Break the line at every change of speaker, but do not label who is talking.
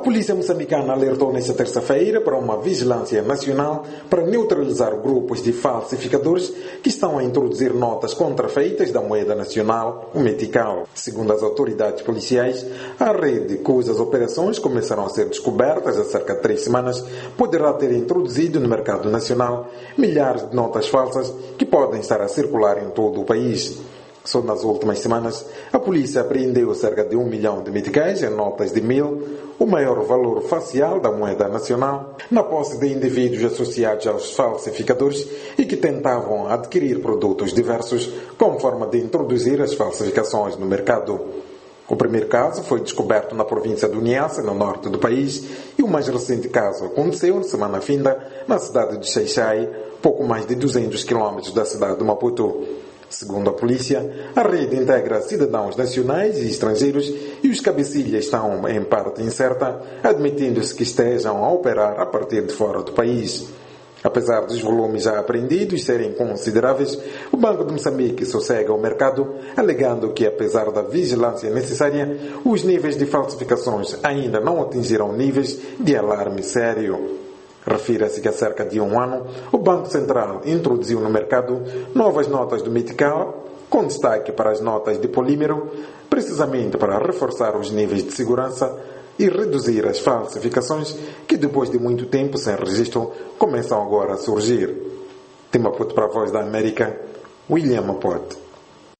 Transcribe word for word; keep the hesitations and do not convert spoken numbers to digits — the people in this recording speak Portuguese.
polícia moçambicana alertou nesta terça-feira para uma vigilância nacional para neutralizar grupos de falsificadores que estão a introduzir notas contrafeitas da moeda nacional, o metical. Segundo as autoridades policiais, a rede cujas operações começaram a ser descobertas há cerca de três semanas poderá ter introduzido no mercado nacional milhares de notas falsas que podem estar a circular em todo o país. Só nas últimas semanas, a polícia apreendeu cerca de um milhão de meticais em notas de mil, o maior valor facial da moeda nacional, na posse de indivíduos associados aos falsificadores e que tentavam adquirir produtos diversos como forma de introduzir as falsificações no mercado. O primeiro caso foi descoberto na província do Niassa, no norte do país, e o mais recente caso aconteceu na semana finda na cidade de Xai-Xai, pouco mais de duzentos quilômetros da cidade de Maputo. Segundo a polícia, a rede integra cidadãos nacionais e estrangeiros e os cabecilhas estão em parte incerta, admitindo-se que estejam a operar a partir de fora do país. Apesar dos volumes já apreendidos serem consideráveis, o Banco de Moçambique sossega o mercado, alegando que, apesar da vigilância necessária, os níveis de falsificações ainda não atingiram níveis de alarme sério. Refira-se que há cerca de um ano, o Banco Central introduziu no mercado novas notas do metical, com destaque para as notas de polímero, precisamente para reforçar os níveis de segurança e reduzir as falsificações que, depois de muito tempo sem registro, começam agora a surgir. De Maputo para a Voz da América, William Mapote.